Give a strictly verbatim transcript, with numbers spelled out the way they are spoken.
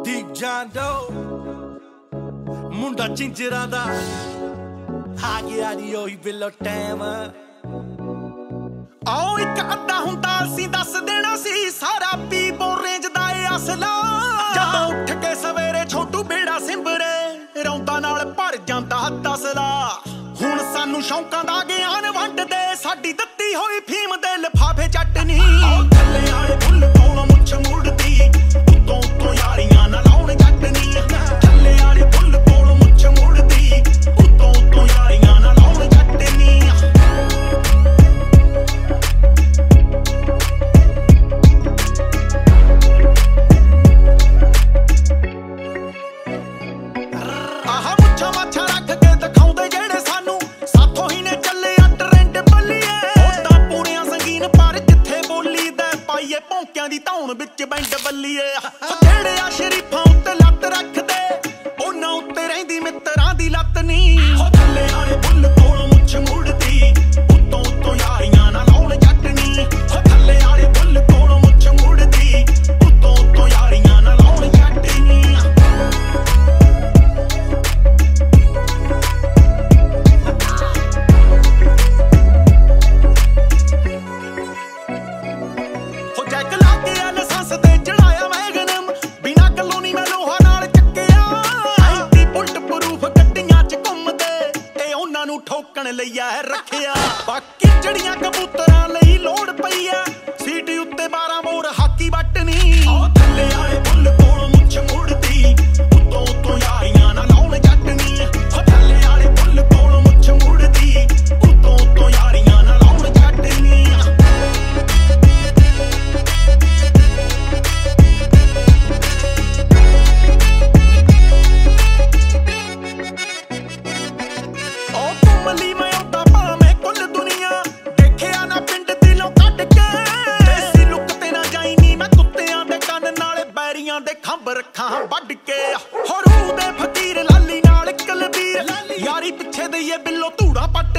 ਦੀਪ ਜਾਂਦੋ ਮੁੰਡਾ ਚਿੰਚਰਾਂ ਦਾ ਆ ਗਿਆ ਨੀ ਉਹੀ ਬਿੱਲੋ ਟਾਈਮ। ਆਓ ਇੱਕ ਅੱਧਾ ਹੁੰਦਾ ਅਸੀਂ ਦੱਸ ਦੇਣਾ ਸੀ, ਸਾਰਾ ਪੀ ਬੋਰੇਂਜ ਦਾ ਏ ਅਸਲਾ। ਜਦੋਂ ਉੱਠ ਕੇ ਸਵੇਰੇ ਛੋਟੂ ਬੇੜਾ ਸਿੰਬਰੇ ਰੌਂਦਾ ਨਾਲ ਭਰ ਜਾਂਦਾ ਤਸਲਾ। ਹੁਣ ਸਾਨੂੰ ਸ਼ੌਂਕਾਂ ਦਾ ਗਿਆਨ ਵੰਡਦੇ, ਸਾਡੀ ਦਿੱਤੀ ਹੋਈ ਫੀਮ ਦੇ ਲਿਫਾਫੇ ਚਟਨੀ। ਥੱਲੇ ਵਾਲੇ ਫੁੱਲ ਕੋਲੋਂ ਮੁੱਛ ਮੁੜਦੀ, ਉੱਤੋਂ ਉੱਤੋਂ ਯਾਰੀਆਂ ਨਾਲ ਲਾਉਣ ਚਟਨੀ। ਥੱਲੇ ਵਾਲੇ ਫੁੱਲ ਕੋਲੋਂ ਮੁੱਛ ਮੁੜਦੀ, ਉੱਤੋਂ ਉੱਤੋਂ ਯਾਰੀਆਂ ਨਾਲ ਲਾਉਣ ਚਟਨੀ। ਆਹ ਮੁੱਛਾਂ ਮਾਛਾਂ ਰੱਖ ਕੇ ਦਿਖਾਉਂਦੇ ਜਿਹੜੇ ਸਾਨੂੰ, ਸਾਥੋਂ ਹੀ ਨੇ ਚੱਲੇ ਆ ਟਰੈਂਡ ਬੱਲੀਏ। ਉਦਾਂ ਪੂਰੀਆਂ ਸੰਗੀਨ ਪਰ ਜਿੱਥੇ ਬੋਲੀ ਦਾ ਪਾਈਏ ਭੌਂਕਿਆਂ ਦੀ ਧੌਣ ਵਿੱਚ ਬੈਂਡ ਬੱਲੀਏ। ਜਿਹੜੇ ਆ ਸ਼ਰੀਫਾਂ ਉੱਤੇ ਲੱਤ ਰੱਖਦੇ, ਉਹਨਾਂ ਉੱਤੇ ਰਹਿੰਦੀ ਮਿੱਤਰਾਂ ਦੀ ਲੱਤ ਨੀ। ਥੱਲੇ ਵਾਲੇ ਬੁੱਲ ਕੋਲੋਂ ਮੁੱਛ ਮੁੜਦੀ, ਉੱਤੋਂ ਉੱਤੋਂ ਯਾਰੀਆਂ ਨਾਲ ਲਾਉਣ ਚਟਨੀ। ਥੱਲੇ ਵਾਲੇ ਬੁੱਲ ਕੋਲੋਂ ਮੁੱਛ ਮੁੜਦੀ, ਉੱਤੋਂ ਉੱਤੋਂ ਯਾਰੀਆਂ ਨਾਲ ਲਾਉਣ ਚਟਨੀ। ਹੋ ਜੈਕ ਲਾ ਕੇ ਆ ਲਾਇਸੈਂਸ ਤੇ ਚੜਾਇਆ ਵੈਗਨ, ਬਿਨਾਂ ਗੱਲੋਂ ਨੀ ਮੈਂ ਲੋਹਾ ਨਾਲ ਚੱਕਿਆ। ਐਂਟੀ ਬੁਲਟ ਪ੍ਰੂਫ ਗੱਡੀਆਂ ਚ ਘੁੰਮਦੇ, ਇਹ ਉਹਨਾਂ ਨੂੰ ਠੋਕਣ ਲਈ ਆ ਰੱਖਿਆ। ਬਾਕੀ ਚੜੀਆਂ ਕਬੂਤਰਾਂ ਲਈ ਲੋੜ ਪਈ ਐ, ਸੀਟ ਉੱਤੇ ਬਾਰਾਂ ਬੋਰ ਹਾਕੀ ਵੱਟਣੀ। ਥੱਲੇ ਵਾਲੇ ਬੁੱਲ ਕੋਲੋਂ ਮੁੱਛ ਮੁੜਦੀ, ਉੱਤੋਂ ਉੱਤੋਂ ਯਾਰੀਆਂ ਨਾਲ ਲਾਉਣ ਚਟਨੀ। ਥੱਲੇ ਵਾਲੇ ਬੁੱਲ ਕੋਲੋਂ ਮੁੱਛ ਮੁੜਦੀ, ਉੱਤੋਂ ਉੱਤੋਂ ਯਾਰੀਆਂ ਨਾਲ ਲਾਉਣ ਚਟਨੀ। ਉਹ ਘੁੰਮਲੀ ਮੈਂ ਆਉਂਦਾ ਭਾਵੇਂ ਕੁੱਲ ਦੁਨੀਆ, ਦੇਖਿਆ ਨਾ ਪਿੰਡ ਦਿਲੋਂ ਕੱਢ ਕੇ। ਦੇਸੀ ਲੁੱਕ ਤੇ ਨਾ ਜਾਈ ਨੀ ਮੈਂ ਕੁੱਤਿਆਂ ਦੇ ਕੰਨ ਨਾਲ ਬੈਰੀਆਂ ਦੇ ਖੰਭ ਰੱਖਾਂ ਵੱਢ ਕੇ। ਹੋ ਰੂਹ ਦੇ ਫਕੀਰ ਲਾਲੀ ਨਾਲ ਕਲਬੀਰ, ਯਾਰੀ ਪਿੱਛੇ ਦਈਏ ਬਿੱਲੋ ਧੂੜਾ ਪੱਟ